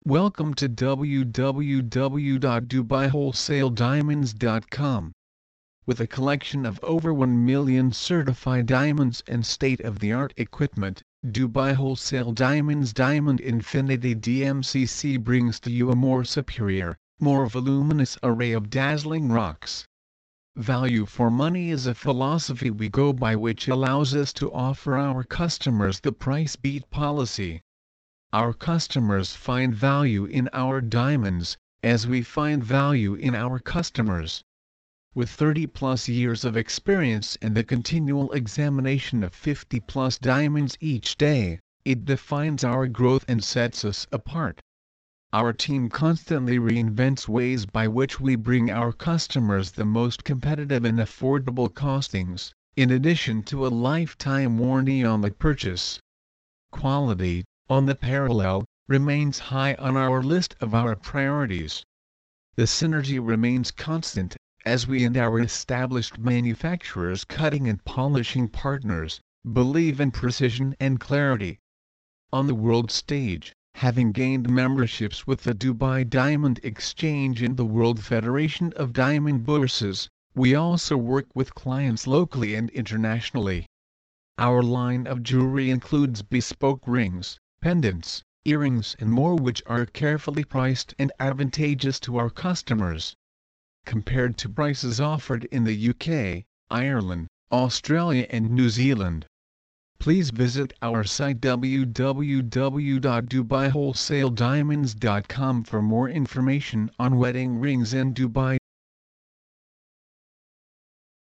Welcome to www.dubaiwholesalediamonds.com. With a collection of over 1 million certified diamonds and state-of-the-art equipment, Dubai Wholesale Diamonds Diamond Infinity DMCC brings to you a more superior, more voluminous array of dazzling rocks. Value for money is a philosophy we go by, which allows us to offer our customers the price beat policy. Our customers find value in our diamonds, as we find value in our customers. With 30+ years of experience and the continual examination of 50+ diamonds each day, it defines our growth and sets us apart. Our team constantly reinvents ways by which we bring our customers the most competitive and affordable costings, in addition to a lifetime warranty on the purchase. Quality, on the parallel, remains high on our list of our priorities. The synergy remains constant, as we and our established manufacturers, cutting and polishing partners, believe in precision and clarity. On the world stage, having gained memberships with the Dubai Diamond Exchange and the World Federation of Diamond Bourses, we also work with clients locally and internationally. Our line of jewelry includes bespoke rings, pendants, earrings and more, which are carefully priced and advantageous to our customers. Compared to prices offered in the UK, Ireland, Australia and New Zealand. Please visit our site www.dubaiwholesalediamonds.com for more information on wedding rings and Dubai